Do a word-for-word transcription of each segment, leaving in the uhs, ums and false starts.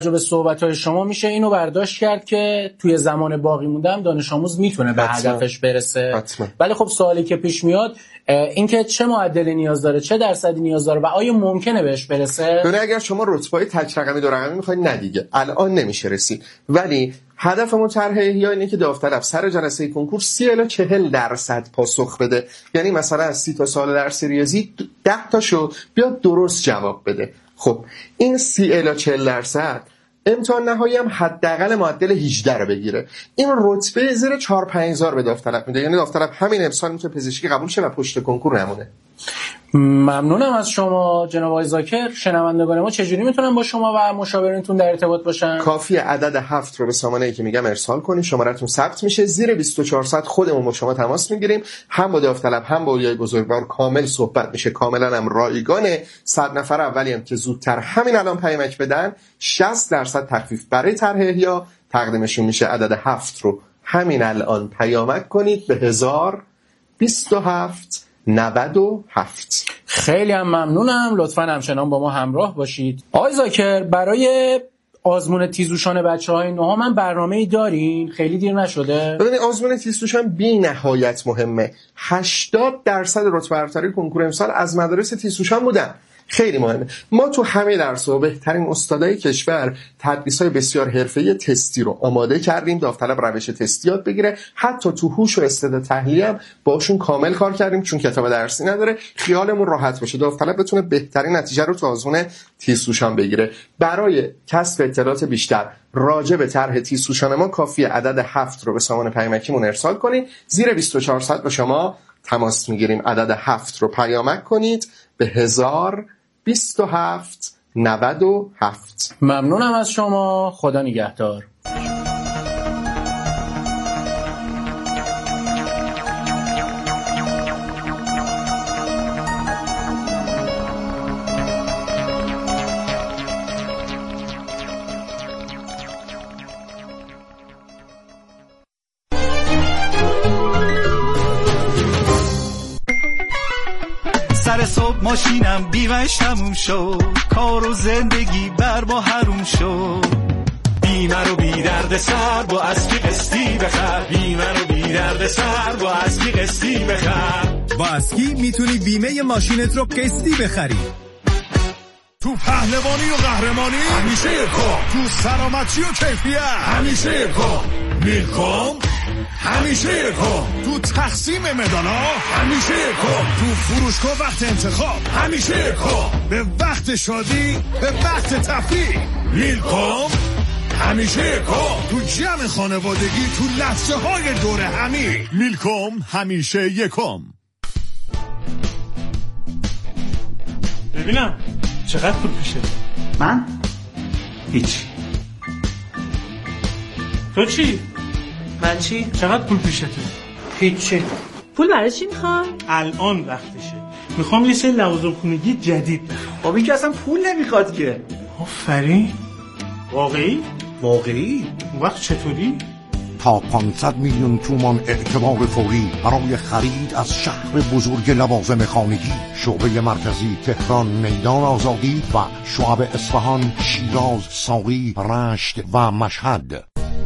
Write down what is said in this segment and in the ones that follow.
به صحبت‌های شما میشه اینو برداشت کرد که توی زمان باقی مونده هم دانش آموز میتونه به هدفش برسه. حتما. ولی خب سوالی که پیش میاد اینکه چه معدلی نیاز داره، چه درصدی نیاز داره و آیا ممکنه بهش برسه؟ یعنی اگر شما رتبه‌های تک رقمی دو رقمی می‌خواید، نه دیگه الان نمیشه رسید. ولی هدفمون طرح احیا اینه که داوطلب سر جلسه کنکور سی الی چهل درصد پاسخ بده. یعنی مثلا از سی تا سوال درس ریاضی ده تاشو بیاد درست جواب بده. خب این سی الی چهل درصد امتحان نهایی هم حداقل معدل هجده رو بگیره. این رتبه زیر چهار پنج هزار به داوطلب میده. یعنی داوطلب همین امسال میتونه پزشکی قبول شه و پشت کنکور نمونه. ممنونم از شما جناب آقای ذاکر. شنوندگان ما چجوری میتونن با شما و مشاورینتون در ارتباط باشن؟ کافی عدد هفت رو به سامانه‌ای که میگم ارسال کنید، شماره‌تون ثبت میشه، زیر بیست و چهار ساعت خودمون با شما تماس میگیریم، هم با داوطلب هم با اولیای بزرگوار کامل صحبت میشه، کاملا هم رایگانه. صد نفر اولی هم که زودتر همین الان پیامک بدن شصت درصد تخفیف برای طرح احیا تقدیمشون میشه. عدد هفت رو همین الان پیامک کنید به هزار بیست و هفت نود و هفت. خیلی هم ممنونم. لطفاً همچنان با ما همراه باشید. آقای ذاکر، برای آزمون تیزهوشان بچه‌های نهم من برنامه‌ای دارین؟ خیلی دیر نشده؟ ببینید آزمون تیزهوشان بی نهایت مهمه. هشتاد درصد رتبه برتری کنکور امسال از مدارس تیزهوشان بودن. خیلی مهمه. ما تو همه درس‌ها بهترین استادای کشور تدریس‌های بسیار حرفه‌ای تستی رو آماده کردیم. داوطلب روش تستی یاد بگیره. حتی تو هوش و استعداد تحلیلی هم باشون کامل کار کردیم چون کتاب درسی نداره. خیالمون راحت باشه داوطلب بتونه بهترین نتیجه رو تو آزمون تیزهوشان بگیره. برای کسب اطلاعات بیشتر راجع به طرح تیزهوشان ما کافیه عدد هفت رو به سامان پیامکیمون ارسال کنید. زیر بیست و چهار ساعت با شما تماس میگیریم. عدد هفت رو پیامک کنید به هزار بیست و هفت نود و هفت. ممنونم از شما. خدا نگهدار. سر صبح ماشینم بیمش تموم شد، کار و زندگی بر ما حروم شد. بیمه رو بی درد سر با اسکی قسطی بخر، بیمه رو بی درد سر با اسکی قسطی بخر. با اسکی میتونی بیمه ماشینت رو قسطی بخری. تو پهلوانی و قهرمانی همیشه یکم، تو سلامتی و کیفیت همیشه یکم، میلکوم همیشه یکم، تو تقسیم مدالا همیشه یکم، تو فروشگاه وقت انتخاب همیشه یکم، به وقت شادی به وقت تفریح میلکوم همیشه یکم، تو جمع خانوادگی تو لحظه های دوره همی میلکوم همیشه یکم. ببینم چقدر پول پیشه؟ من؟ هیچ. تو چی؟ من چی؟ چقدر پول پیشته؟ هیچی. پول برای چی میخوام؟ الان وقتشه. میخوام یه سری لوازم خونگی جدید بخرم. بابا این که اصلا پول نمیخواد که. آفرین. واقعی؟ واقعی؟ اون وقت چطوری؟ تا پانصد میلیون تومان اعتبار فوری برای خرید از شهر بزرگ لوازم خانگی. شعبه مرکزی تهران، میدان آزادی و شعب اصفهان، شیراز، ساقی، رشت و مشهد.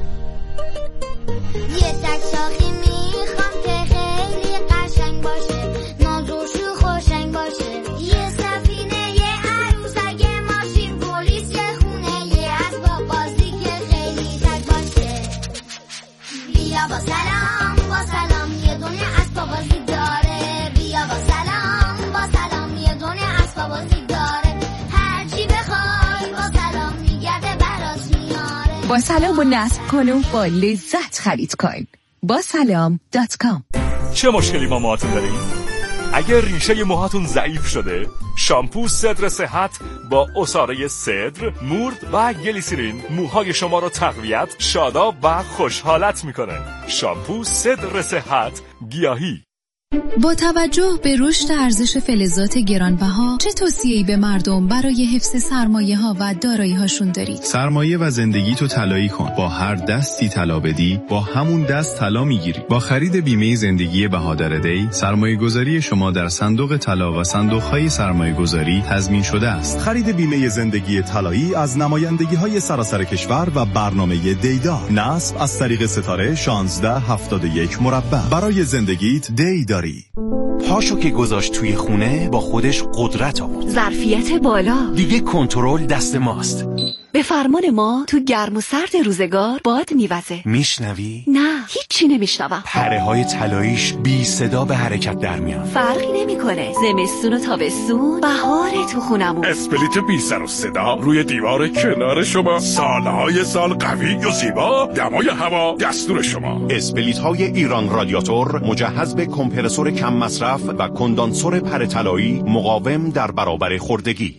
با سلام با سلام یه دنیا اسباب بازی داره، بیا با سلام با سلام یه دنیا اسباب بازی داره، هر چی بخوای با سلام میگرده براش میاره. با سلام و نصب کن و با لذت خرید کن. با سلام دات کام. چه مشکلی با موهاتون دارین؟ اگر ریشه موهاتون ضعیف شده، شامپو صدر صحت با عصاره صدر، مورد و گلیسرین موهای شما رو تقویت، شاداب و خوشحالت میکنه. شامپو صدر صحت گیاهی. با توجه به رشد ارزش فلزات گرانبها چه توصیه‌ای به مردم برای حفظ سرمایه‌ها و دارایی‌هاشون دارید؟ سرمایه و زندگی تو طلایی کن. با هر دستی طلا بدی، با همون دست طلا میگیری. با خرید بیمه زندگی بهادر دی، سرمایه‌گذاری شما در صندوق طلا و صندوق‌های سرمایه‌گذاری تضمین شده است. خرید بیمه زندگی طلایی از نمایندگی‌های سراسر کشور و برنامه دیدار. نصب از طریق ستاره شانزده هفتاد و یک مربع. برای زندگیت دی داری. پاشو که گذاشت توی خونه با خودش قدرت آورد. ظرفیت بالا. دیگه کنترل دست ماست. به فرمان ما تو گرم و سرد روزگار باد میوزه. میشنوی؟ نه، هیچی نمیشنوم. پره های طلاییش بی صدا به حرکت در میان. فرقی نمیکنه. زمستون و تابستون، بهار تو خونمون. اسپلیت بی سر و صدا روی دیوار کنار شما، سالهای سال قوی و زیبا، دمای هوا دستور شما. اسپلیت های ایران رادیاتور مجهز به کمپرسور کم مصرف و کندانسور پره طلایی مقاوم در برابر خردگی.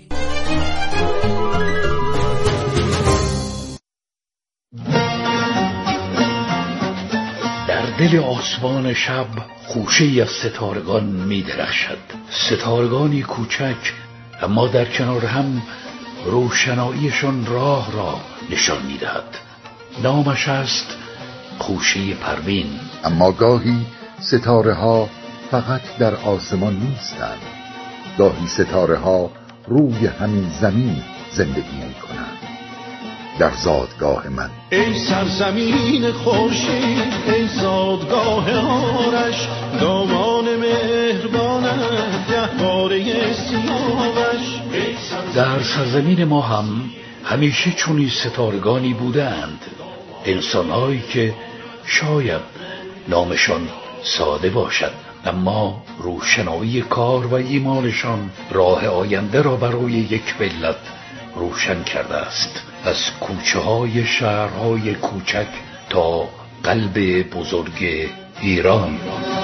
دل آسمان شب خوشه‌ای از ستارگان می درخشد. ستارگانی کوچک اما در کنار هم روشناییشان راه را نشان می دهد. نامش است خوشه پروین. اما گاهی ستاره ها فقط در آسمان نیستند. گاهی ستاره ها روی همین زمین زندگی می کنند. در زادگاه من ای سرزمین خورشید، ای زادگاه آرش، دامان مهربانت گهواره سیاوش. در سرزمین ما هم همیشه چونی ستارگانی بودند، انسانهایی که شاید نامشان ساده باشد اما روشنایی کار و ایمانشان راه آینده را برای یک ملت روشن کرده است. از کوچه های شهرهای کوچک تا قلب بزرگ ایران.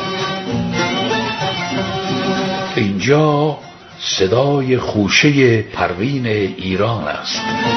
اینجا صدای خوشه پروین ایران است.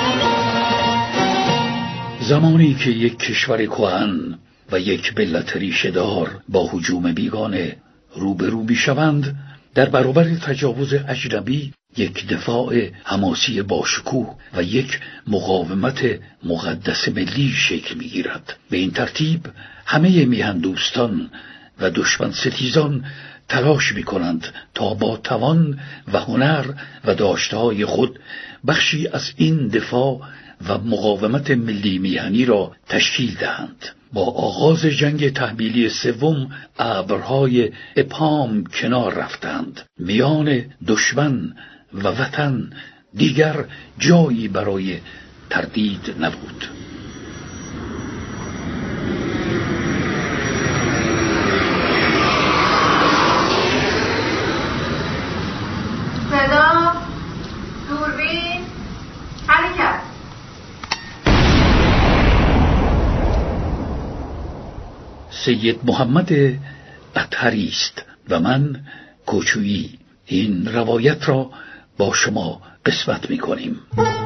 زمانی که یک کشور کهن و یک ملت ریشه‌دار با هجوم بیگانه روبرو می‌شوند، در برابر تجاوز اجنبی یک دفاع حماسی باشکوه و یک مقاومت مقدس ملی شکل می‌گیرد. به این ترتیب همه میهن دوستان و دشمن ستیزان تلاش می‌کنند تا با توان و هنر و داشته‌های خود بخشی از این دفاع و مقاومت ملی میهنی را تشکیل دهند. با آغاز جنگ تحمیلی سوم ابرهای ابهام کنار رفتند. میان دشمن و وطن دیگر جایی برای تردید نبود. صدا، دوربین، حرکت. سید محمد اطهری است و من کوچویی. این روایت را با شما قسمت می کنیم.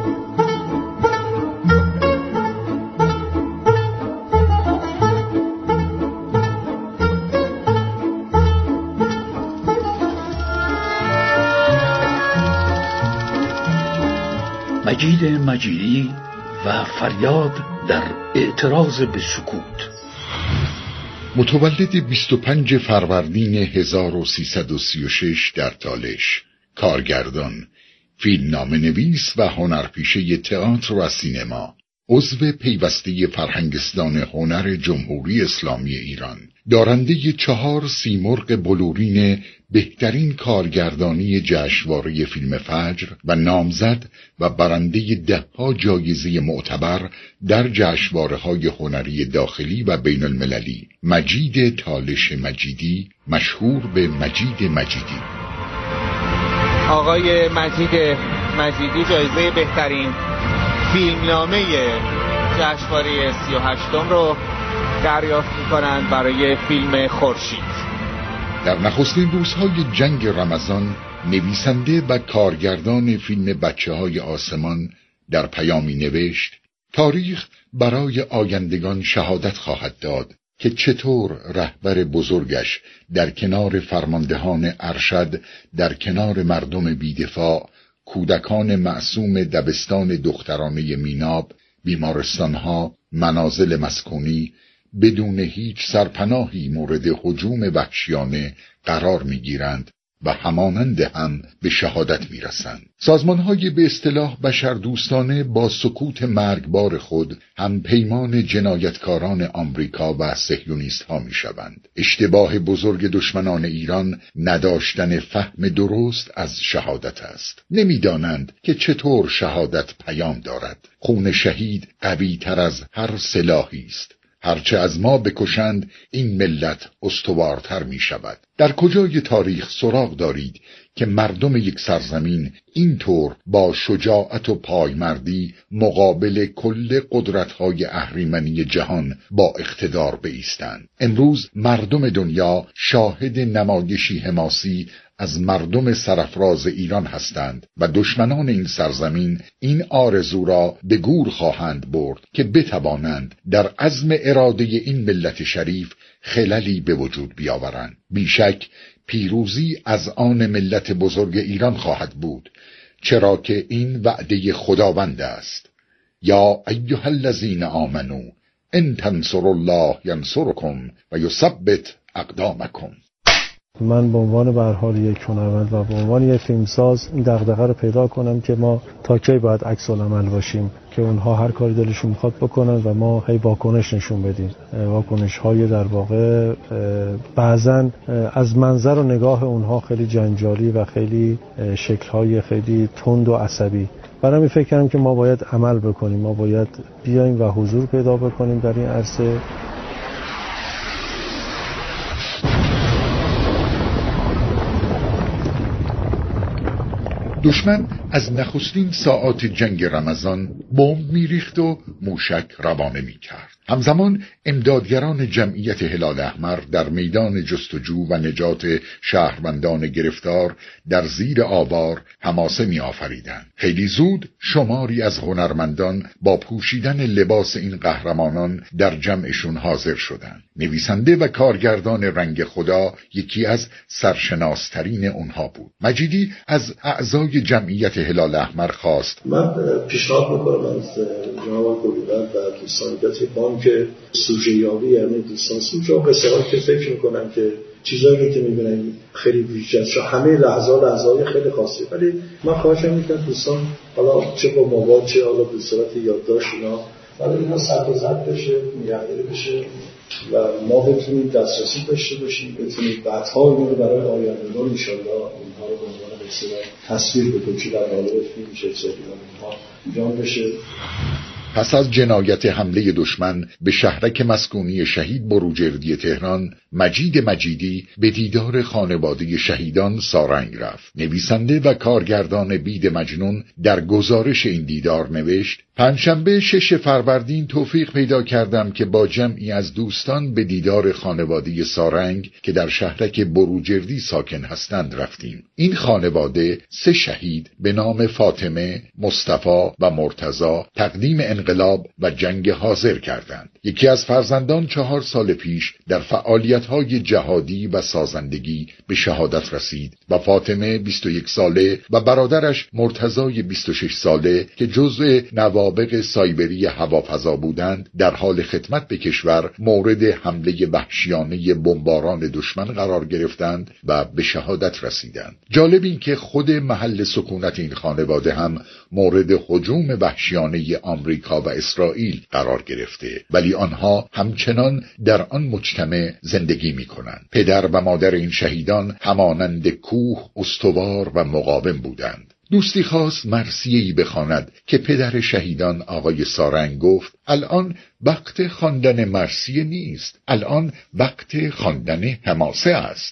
مجید مجیدی و فریاد در اعتراض به سکوت. متولد بیست و پنج فروردین هزار و سیصد و سی و شش در تالش، کارگردان، فیلمنامه نویس و هنرپیشه تئاتر و سینما، عضو پیوسته فرهنگستان هنر جمهوری اسلامی ایران، دارنده چهار سیمرغ بلورین بهترین کارگردانی جشنواره فیلم فجر و نامزد و برنده دهها جایزه معتبر در جشنواره‌های هنری داخلی و بین المللی، مجید تالش مجیدی، مشهور به مجید مجیدی. آقای مجید مجیدی جایزه بهترین فیلمنامه جشنواره سی و هشتم رو دریافت می‌کنند برای فیلم خورشید. در نخستین روزهای جنگ رمضان نویسنده و کارگردان فیلم بچه‌های آسمان در پیامی نوشت: تاریخ برای آیندگان شهادت خواهد داد که چطور رهبر بزرگش در کنار فرماندهان ارشد، در کنار مردم بیدفاع، کودکان معصوم دبستان دخترانه میناب، بیمارستانها، منازل مسکونی، بدون هیچ سرپناهی مورد هجوم وحشیانه قرار می‌گیرند و همانند هم به شهادت می‌رسند. سازمان‌های به اصطلاح بشردوستانه با سکوت مرگبار خود هم پیمان جنایتکاران آمریکا و صهیونیست‌ها می‌شوند. اشتباه بزرگ دشمنان ایران نداشتن فهم درست از شهادت است. نمی‌دانند که چطور شهادت پیام دارد. خون شهید قوی‌تر از هر سلاحی است. هرچه از ما بکشند این ملت استوارتر می شود. در کجای تاریخ سراغ دارید که مردم یک سرزمین اینطور با شجاعت و پایمردی مقابل کل قدرت‌های اهریمنی جهان با اقتدار بایستند؟ امروز مردم دنیا شاهد نمایشی حماسی از مردم سرفراز ایران هستند و دشمنان این سرزمین این آرزو را به گور خواهند برد که بتوانند در عزم اراده این ملت شریف خللی به وجود بیاورند. بیشک پیروزی از آن ملت بزرگ ایران خواهد بود، چرا که این وعده خداوند است. یا ایها الذین آمنو ان تنصروا الله ینصرکم و یثبت اقدامکم. من به عنوان به هر حال یک هنرمند و به عنوان یک فیلمساز این دغدغه رو پیدا کنم که ما تا کی باید عکس العمل باشیم که اونها هر کاری دلشون میخواد بکنن و ما هی واکنش نشون بدیم. واکنش های در واقع بعضن از منظر و نگاه اونها خیلی جنجالی و خیلی شکل های خیلی تند و عصبی. برای همین فکر کردم که ما باید عمل بکنیم، ما باید بیایم و حضور پیدا بکنیم در این عرصه. دشمن از نخستین ساعات جنگ رمضان بمب میریخت و موشک روانه میکرد. همزمان امدادگران جمعیت هلال احمر در میدان جستجو و نجات شهروندان گرفتار در زیر آوار حماسه می آفریدند. خیلی زود شماری از هنرمندان با پوشیدن لباس این قهرمانان در جمعشون حاضر شدند. نویسنده و کارگردان رنگ خدا یکی از سرشناسترین اونها بود. مجیدی از اعضای جمعیت هلال احمر خواست من پیشنهاد میکنم از جناب گلوبر و دوستان که سوژه یابی، یعنی دوستان سوژه و قصه هایی که فکر میکنن که چیزایی که میبینن خیلی ویژه است، همه لحظه لحظه‌های خیلی خاصی، ولی من خواهشم میکنم دوستان حالا چه با موبایل چه حالا به صورت یادداشت اینا ولی اینا ثبت و ضبط بشه، نگهداری بشه و ما بتونیم دسترسی داشته باشیم، بتونیم بعدها اینو برای آیندگان ان شاءالله اونها رو به عنوان بسیار تصویر بکنیم که در قالب فیلم چه سریال اینها جان بشه. پس از جنایت حمله دشمن به شهرک مسکونی شهید بروجردی تهران، مجید مجیدی به دیدار خانواده شهیدان سارنگ رفت. نویسنده و کارگردان بید مجنون در گزارش این دیدار نوشت: پنجشنبه شش فروردین توفیق پیدا کردم که با جمعی از دوستان به دیدار خانواده سارنگ که در شهرک بروجردی ساکن هستند رفتیم. این خانواده سه شهید به نام فاطمه، مصطفی و مرتضی تقدیم انقلاب و جنگ حاضر کردند. یکی از فرزندان چهار سال پیش در فعالیت‌های جهادی و سازندگی به شهادت رسید و فاطمه بیست و یک ساله و برادرش مرتضی بیست و شش ساله که جزء نوابغ سایبری هوافضا بودند در حال خدمت به کشور مورد حمله وحشیانه بمباران دشمن قرار گرفتند و به شهادت رسیدند. جالب این که خود محل سکونت این خانواده هم مورد هجوم وحشیانه آمریکا و اسرائیل قرار گرفته، ولی آنها همچنان در آن مجتمع زندگی می کنند. پدر و مادر این شهیدان همانند کوه استوار و مقاوم بودند. دوستی خواست مرثیه‌ای بخواند که پدر شهیدان آقای سارنگ گفت: الان وقت خواندن مرثیه نیست، الان وقت خواندن حماسه است.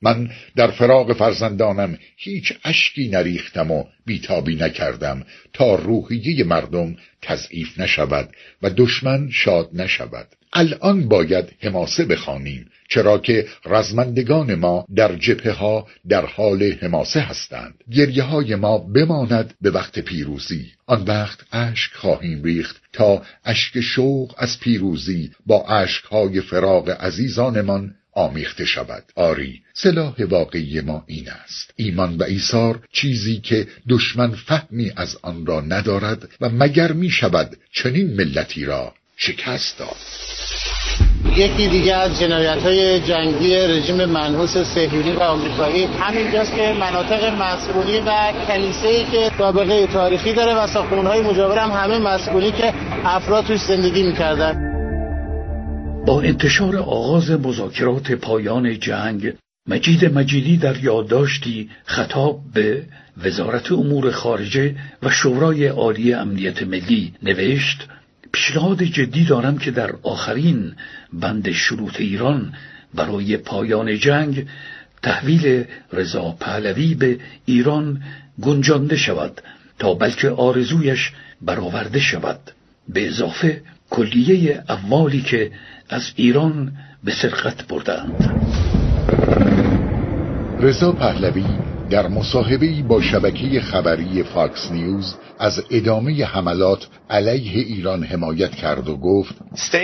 من در فراق فرزندانم هیچ اشکی نریختم و بیتابی نکردم تا روحیه مردم تضعیف نشود و دشمن شاد نشود. الان باید حماسه بخوانیم، چرا که رزمندگان ما در جبهه ها در حال حماسه هستند. گریه های ما بماند به وقت پیروزی، آن وقت اشک خواهیم ریخت تا اشک شوق از پیروزی با اشک های فراق عزیزانمان آمیخته شود. آری، سلاح واقعی ما این است، ایمان و ایثار، چیزی که دشمن فهمی از آن را ندارد و مگر می شود چنین ملتی را شکست داد. یکی دیگه از جنایت‌های جنگی رژیم منحوس صهیونی و آمریکایی همینجاست که مناطق مسکونی و کلیسایی که سابقه تاریخی داره و ساختمان‌های مجاور هم همه مسکونی که افراد توش زندگی می‌کردن. با انتشار آغاز مذاکرات پایان جنگ، مجید مجیدی در یادداشتی خطاب به وزارت امور خارجه و شورای عالی امنیت ملی نوشت: پیشنهاد جدی دارم که در آخرین بند شروط ایران برای پایان جنگ تحویل رضا پهلوی به ایران گنجانده شود تا بلکه آرزویش برآورده شود، به اضافه کلیه اموالی که از ایران به سرقت بردند. رضا پهلوی در مصاحبه‌ای با شبکه خبری فاکس نیوز از ادامه حملات علیه ایران حمایت کرد و گفت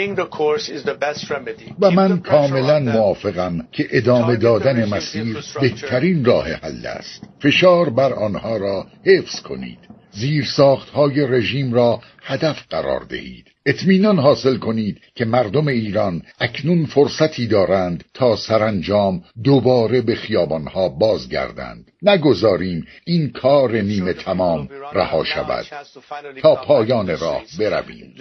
و من کاملا موافقم که ادامه دادن مسیر بهترین راه حل است. فشار بر آنها را حفظ کنید، زیرساخت‌های رژیم را هدف قرار دهید، اطمینان حاصل کنید که مردم ایران اکنون فرصتی دارند تا سرانجام دوباره به خیابانها بازگردند. نگذاریم این کار نیمه تمام رها شود، تا پایان راه برویم.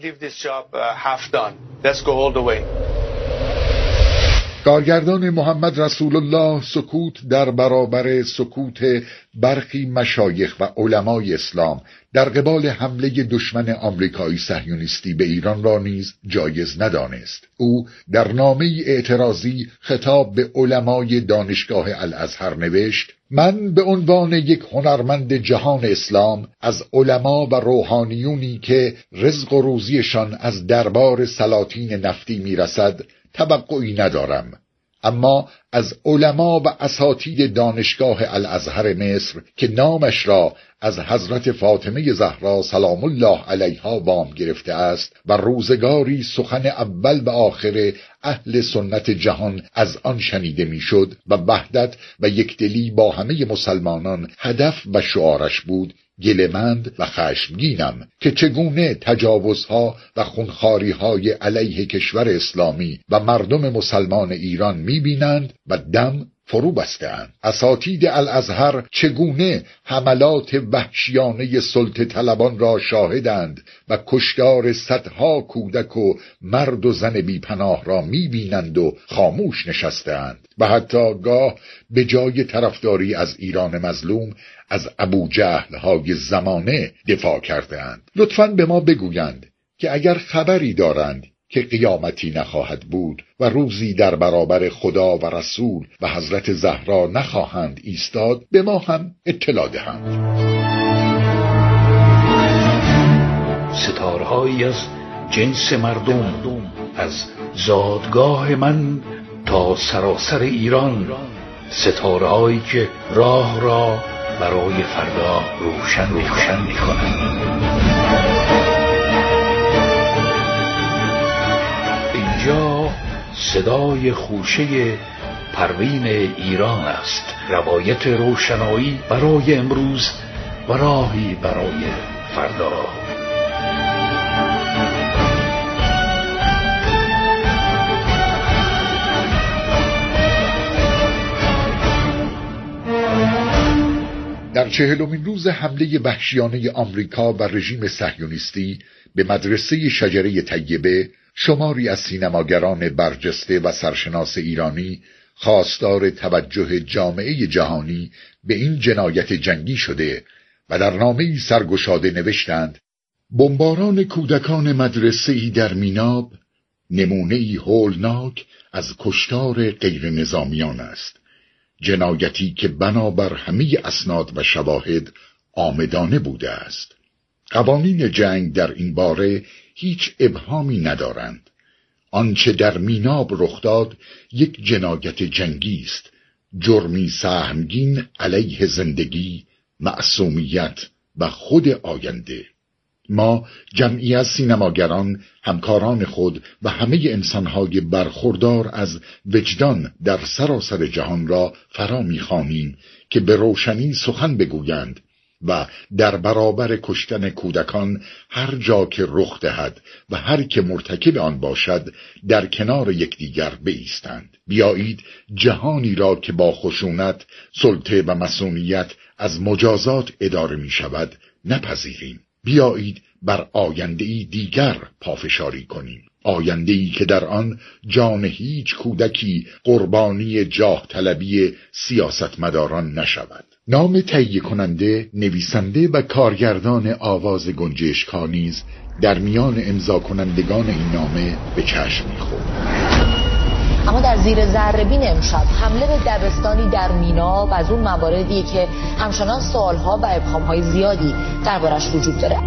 کارگردان محمد رسول الله سکوت در برابر سکوت برخی مشایخ و علمای اسلام در قبال حمله دشمن آمریکایی صهیونیستی به ایران را نیز جایز ندانست. او در نامه‌ای اعتراضی خطاب به علمای دانشگاه الازهر نوشت: من به عنوان یک هنرمند جهان اسلام از علما و روحانیونی که رزق و روزیشان از دربار سلاطین نفتی میرسد توقعی ندارم، اما از علما و اساتید دانشگاه الازهر مصر که نامش را از حضرت فاطمه زهرا سلام الله علیها وام گرفته است و روزگاری سخن اول و آخر اهل سنت جهان از آن شنیده میشد و وحدت و یکدلی با همه مسلمانان هدف و شعارش بود، گله‌مند و خشمگینم که چگونه تجاوزها و خونخواری‌های علیه کشور اسلامی و مردم مسلمان ایران می‌بینند و دم فرو بسته‌اند. اساتید الازهر چگونه حملات وحشیانه سلطه طلبان را شاهدند و کشتار صدها کودک و مرد و زن بیپناه را می‌بینند و خاموش نشسته‌اند و حتی گاه به جای طرفداری از ایران مظلوم از ابو جهل های زمانه دفاع کرده‌اند. لطفاً به ما بگویند که اگر خبری دارند که قیامتی نخواهد بود و روزی در برابر خدا و رسول و حضرت زهرا نخواهند ایستاد، به ما هم اطلاع دهند. ستارهایی از جنس مردم، از زادگاه من تا سراسر ایران، ستارهایی که راه را برای فردا روشن روشن می‌کنند. اینجا صدای خوشه پروین ایران است، روایت روشنایی برای امروز و راهی برای فردا. در چهلمین روز حمله وحشیانه آمریکا و رژیم صهیونیستی به مدرسه شجره طیبه، شماری از سینماگران برجسته و سرشناس ایرانی خواستار توجه جامعه جهانی به این جنایت جنگی شده و در نامه‌ای سرگشاده نوشتند: بمباران کودکان مدرسه‌ای در میناب نمونه‌ای هولناک از کشتار غیر نظامیان است. جنایتی که بنابر همه اسناد و شواهد عامدانه بوده است. قوانین جنگ در این باره هیچ ابهامی ندارند. آنچه در میناب رخ داد یک جنایت جنگی است، جرمی سهمگین علیه زندگی، معصومیت و خود آینده. ما جمعی از سینماگران، همکاران خود و همه انسانهای برخوردار از وجدان در سراسر جهان را فرا می‌خوانیم که به روشنی سخن بگویند و در برابر کشتن کودکان هر جا که رخ دهد و هر که مرتکب آن باشد در کنار یکدیگر بایستند. بیایید جهانی را که با خشونت، سلطه و مصونیت از مجازات اداره می شود نپذیریم. بیایید بر آینده‌ای دیگر پافشاری کنیم، آینده‌ای که در آن جان هیچ کودکی قربانی جاه طلبی سیاستمداران نشود. نام تهیه کننده، نویسنده و کارگردان آواز گنجشک‌ها نیز در میان امضا کنندگان این نامه به چشم می‌خورد. اما در زیر ذره‌بین امشب حمله به دبستانی در میناب از اون مواردی که همچنان سوالها و ابهام‌های زیادی دربارش وجود داره.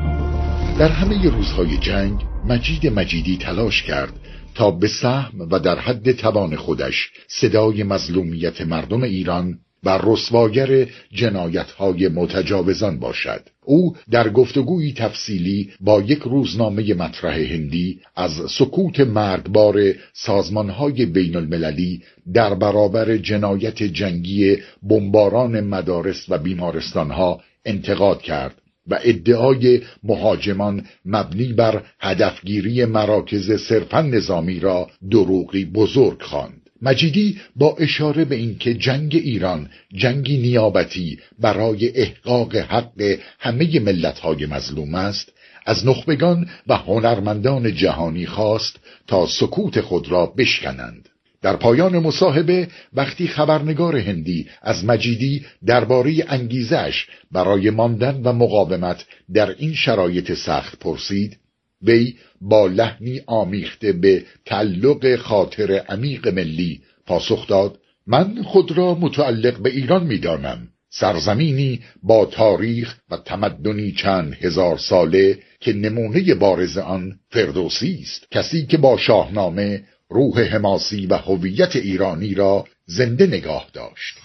در همه روزهای جنگ مجید مجیدی تلاش کرد تا به سهم و در حد توان خودش صدای مظلومیت مردم ایران و رسواگر جنایت‌های متجاوزان باشد. او در گفتگویی تفصیلی با یک روزنامه مطرح هندی از سکوت مرگبار سازمان‌های بین المللی در برابر جنایت جنگی بمباران مدارس و بیمارستان‌ها انتقاد کرد و ادعای مهاجمان مبنی بر هدفگیری مراکز صرفاً نظامی را دروغی بزرگ خواند. مجیدی با اشاره به اینکه جنگ ایران جنگی نیابتی برای احقاق حق همه ملت‌های مظلوم است، از نخبگان و هنرمندان جهانی خواست تا سکوت خود را بشکنند. در پایان مصاحبه وقتی خبرنگار هندی از مجیدی درباره انگیزش برای ماندن و مقاومت در این شرایط سخت پرسید، وی با لحنی آمیخته به تعلق خاطر عمیق ملی پاسخ داد: من خود را متعلق به ایران می‌دانم، سرزمینی با تاریخ و تمدنی چند هزار ساله که نمونه بارز آن فردوسی است، کسی که با شاهنامه روح حماسی و هویت ایرانی را زنده نگاه داشت.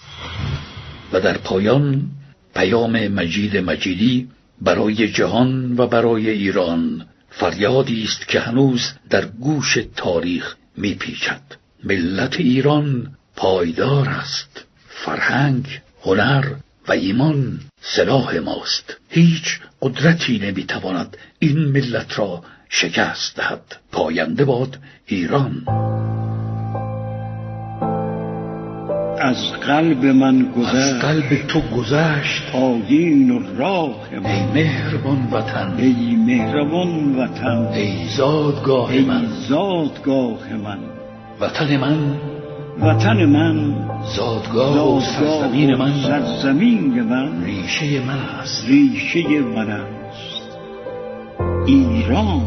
و در پایان پیام مجید مجیدی برای جهان و برای ایران فریادی است که هنوز در گوش تاریخ میپیچد. ملت ایران پایدار است، فرهنگ، هنر و ایمان سلاح ماست. هیچ قدرتی نمیتواند این ملت را شکست دهد. پاینده باد ایران. از قلب من گذشت، از قلب تو گذشت آیین و راه من. ای مهربان وطن، ای مهربان وطن، ای زادگاه ای من، زادگاه من. وطن من، وطن من، زادگاه و سرزمین من، سرزمین من، ریشه من است، ریشه من است. ایران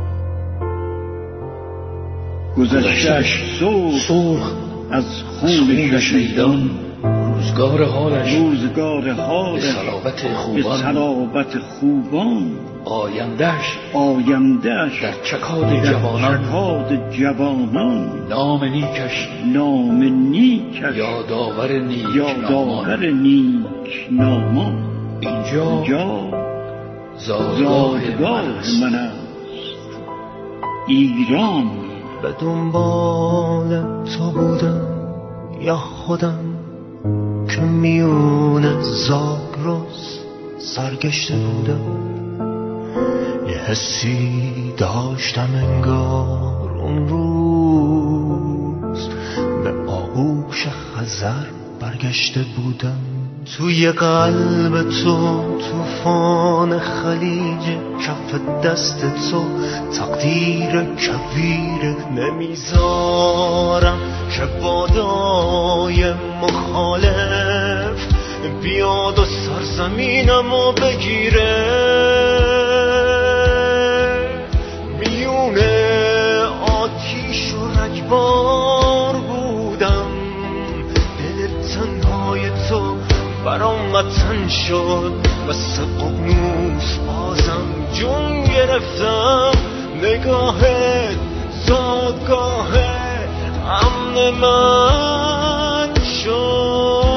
گذشتش سرخ از خون شهیدان، روزگار حالش روزگار حالش به صلابت خوبان، به صلابت خوبان. آیندهش آیندهش در چکاد جوانان، چکاد جوانان. نام نیکش نام نیکش یادآور نیک یادآور نیک نامان. اینجا, اینجا زادگاه من است. ایران. به دنبال تو بودم یا خودم که میون زاگرس سرگشته بودم. یه حسی داشتم انگار اون روز به آغوش خزر برگشته بودم. توی قلب تو طوفان خلیج، کف دست تو تقدیر کبیر. نمیذارم که بادای مخالف بیاد و سرزمینمو بگیره. میونه آتیش و رگبار بودم، دل وطن شد واسه ققنوس بازم جون گرفتم نگاهت زادگاه امن من شد.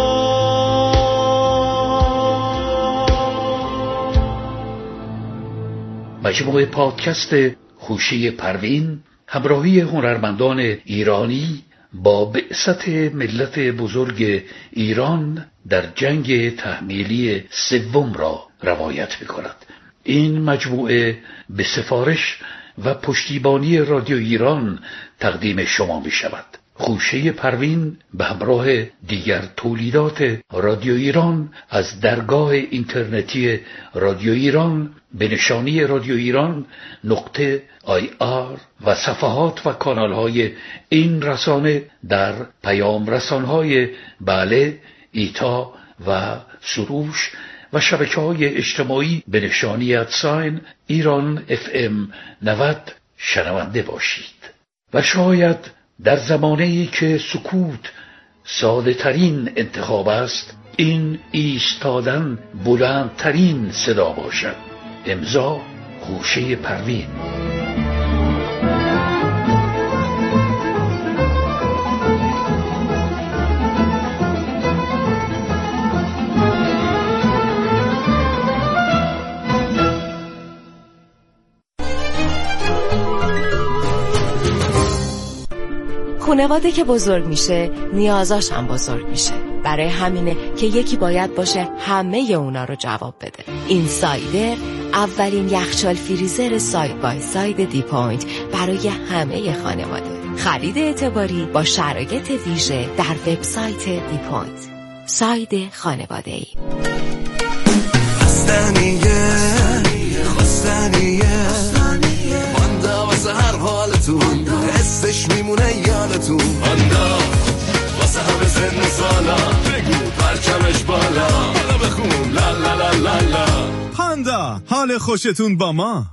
مجموعه پادکست خوشه پروین همراهی هنرمندان ایرانی با بعثت ملت بزرگ ایران در جنگ تحمیلی سوم را روایت می‌کند. این مجموعه به سفارش و پشتیبانی رادیو ایران تقدیم شما می‌شود. خوشه پروین به همراه دیگر تولیدات رادیو ایران از درگاه اینترنتی رادیو ایران به نشانی رادیو ایران نقطه آی آر و صفحات و کانال‌های این رسانه در پیام رسانه‌های بله، ایتا و سروش و شبکه‌های اجتماعی به نشانی ادساین ایران اف ام نود شنونده باشید. و شاید در زمانه‌ای که سکوت ساده ترین انتخاب است، این ایستادن بلندترین صدا باشد. امضا خوشه پروین. خانواده که بزرگ میشه نیازاش هم بزرگ میشه. برای همینه که یکی باید باشه همه اونا رو جواب بده. این سایدر اولین یخچال فریزر ساید بای ساید دی پوینت برای همه خانواده. خرید اعتباری با شرایط ویژه در وبسایت دی پوینت. ساید خانواده‌ای. خستنیه خستنیه مانده واسه هر حالتون حسش میمونه یادتون. آندا واسه همه سن سالا بگو پرچمش بالا بالا بخون لا لا لا لا لا. پاندا حال خوشتون با ما.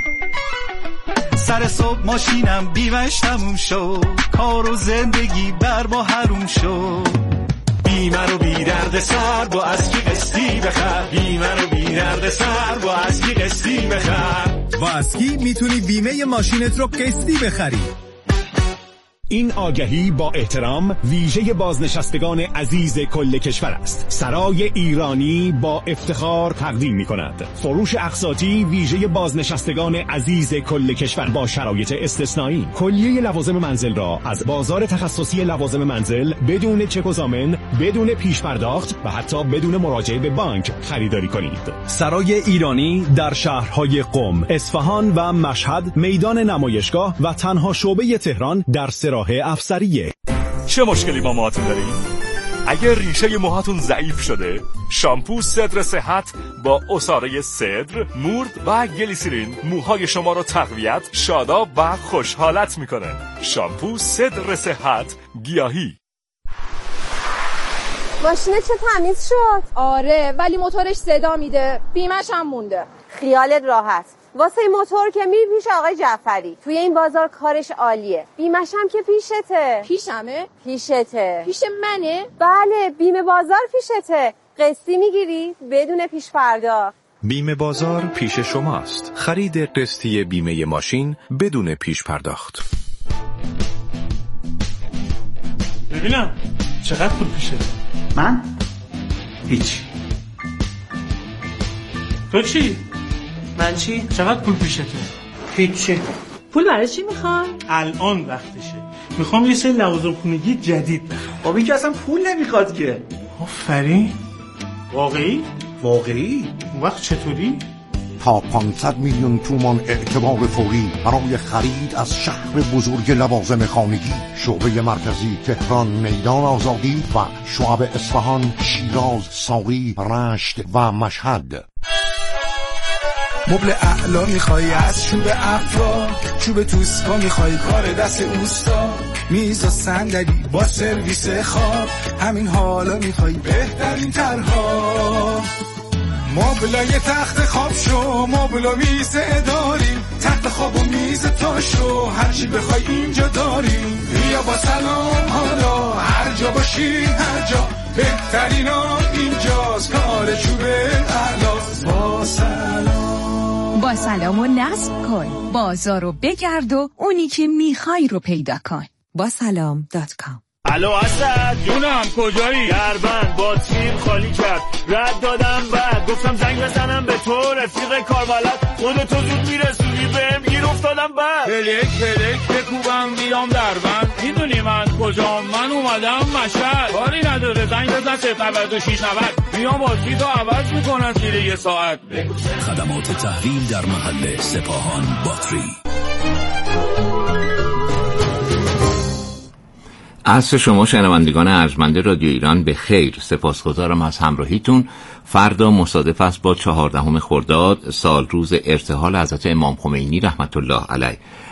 سر صبح ماشینم بیمش تموم شد، کار و زندگی بر ما حروم شد. بیمه رو بی درد سر با اسکی قسطی بخر، بیمه رو بی درد سر با اسکی قسطی بخر. با اسکی میتونی بیمه ماشینت رو قسطی بخری. این آگهی با احترام ویژه بازنشستگان عزیز کل کشور است. سرای ایرانی با افتخار تقدیم می کند فروش اقساطی ویژه بازنشستگان عزیز کل کشور با شرایط استثنایی. کلیه لوازم منزل را از بازار تخصصی لوازم منزل بدون چک و ضامن، بدون پیش پرداخت و حتی بدون مراجعه به بانک خریداری کنید. سرای ایرانی در شهرهای قم، اصفهان و مشهد، میدان نمایشگاه و تنها شعبه تهران در سرای افسریه. چه مشکلی با موهاتون دارین؟ اگر ریشه موهاتون ضعیف شده، شامپو صدر صحت با عصاره صدر، مورد و گلیسرین موهای شما رو تقویت، شاداب و خوشحالت میکنه. شامپو صدر صحت گیاهی. ماشینه چه تمیز شد؟ آره ولی موتورش صدا میده، بیمش هم مونده. خیالت راحت، واسه این موتور که میری پیش آقای جعفری، توی این بازار کارش عالیه. بیمش هم که پیشته. پیشمه؟ پیشته. پیش منه؟ بله، بیمه بازار پیشته. قسطی میگیری بدون پیش پرداخت. بیمه بازار پیش شماست. خرید قسطی بیمه ماشین بدون پیش پرداخت. ببینم چقدر پول پیشه؟ من؟ هیچ. تو چی؟ من چی؟ چقدر پول پیشته؟ هیچی. پول برای چی میخوام؟ الان وقتشه. میخوام یه سری لوازم خونگی جدید بخرم. بابی که اصلا پول نمیخواد که. آفرین. واقعی؟ واقعی؟ اون وقت چطوری؟ تا پانصد میلیون تومان اعتبار فوری برای خرید از شهر بزرگ لوازم خانگی، شعبه مرکزی تهران، میدان آزادی و شعب اصفهان، شیراز، ساقی، رشت و مشهد. مبل اعلا میخوای از چوب افرا، چوب توسکا میخوای کار دست اوستا، میز و صندلی با سرویس خواب، همین حالا میخوای بهترین طرها. مبلای تخت خواب شو، مبلا میز داریم، تخت خواب و میز تا شو، هرچی بخوای اینجا داریم. بیا با سلام حالا هر جا باشی هر جا، بهترین ها اینجاست، کار چوبه اهلاز. با سلام با سلام و نصب کن، بازار رو بگرد و اونی که میخوای رو پیدا کن. با سلام دات کام. الو اسد جونم، کجایی؟ دربند باتریم خالی کرد، رد دادم بعد گفتم زنگ بزنم به تو، رفیق کاربلد خودتو زود میرسونی بهم، گیر افتادم بعد پلک پلک بکوبم بیام دربند. میدونی من کجام؟ من اومدم مشهد، کاری نداره زنگ بزن صفر نود و شش نود، میام باتری تو عوض میکنن زیر یه ساعت. خدمات تحویل در محل سپاهان باتری. عصر شما شنوندگان ارجمند رادیو ایران به خیر. سپاسگزارم از همراهیتون. فردا مصادف است با چهاردهم خرداد، سال روز ارتحال حضرت امام خمینی رحمت الله علیه.